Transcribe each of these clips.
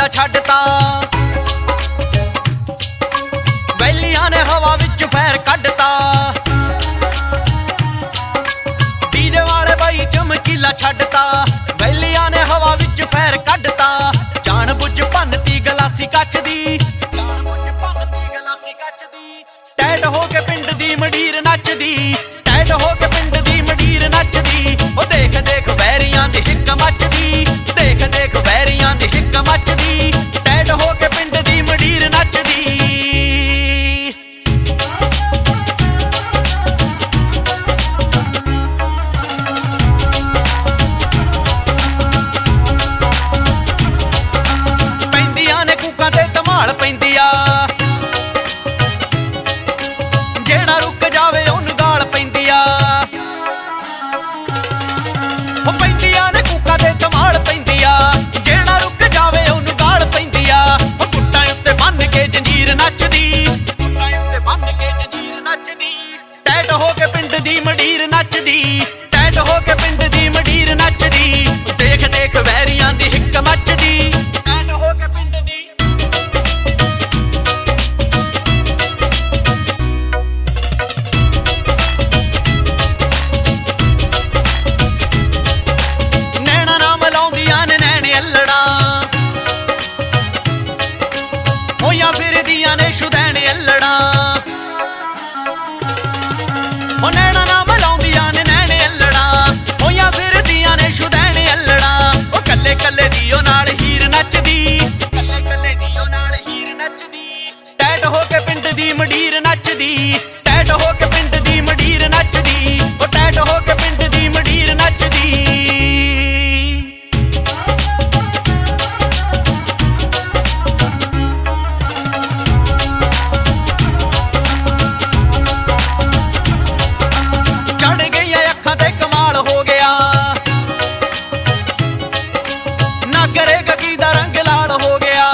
चमकीला छड्डता वैलियां ने हवा विच फैर कड्डता डीजे वाले बाई चमकीला छड्डता वैलियां ने हवा विच फैर कड्डता जान बुझ भन्नती गलासी कच दी टैट हो के पिंड दी मंडीर नचदी टैट हो के पिंड दी मंडीर नचदी ओ देख देख वैरियां दी हिक मचदी देख देख वैरियां दी हिक मचदी टैट हो के पिंड दी मंडीर नचदी पैंदियां ने कूकां ते धमाल पैंदी आ जेड़ा रुक जावे ओनू गाल पैंदी आ ओ पैंदियां ने कूकां ते धमाल पैंदी आ जेड़ा रुक जावे ओनू गाल पैंदी आ ओ गुट्टां उत्ते बन के जंजीर नचदी टैट हो के पिंड दी मंडीर नचदी टैट हो के पिंड दी मंडीर नचदी देख देख वैरियां दी हिक मचदी टैट हो के पिंड दी नैना नाम लाउंदियां ने नैन अल्लड़ा होइयां फिरदियां ने शुदैन अल्लड़ा ओ नैना नाम लाउंदियां ने नैन अल्लड़ा होइयां फिरदियां ने शुदैन अल्लड़ा ओ कल्ले कल्ले दियो नाल हीर नचदी कल्ले कल्ले दियो नाल हीर नचदी टैट हो के पिंड दी मंडीर नचदी टैट हो के पिंड दी मंडीर नचदी ओ टैट हो के पिंड दी मंडीर नचदी चढ़ गई अखां ते कमाल हो गया नागरे गगी दा रंग लाल हो गया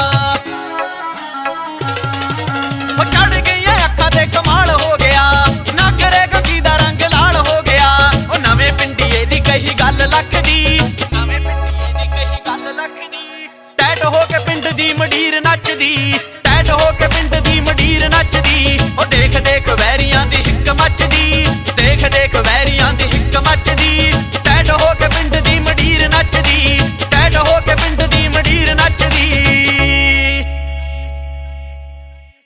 ओ चढ़ गई अखां ते कमाल हो गया नागरे गगी दा रंग लाल हो गया ओ नवें पिंडिये दी कही गल लखदी नवें पिंडिये दी कही गल लखदी टैट हो के पिंड दी मंडीर नचदी टैट हो के पिंड दी मंडीर नचदी ओ देख देख वैरियां दी हिक मचदी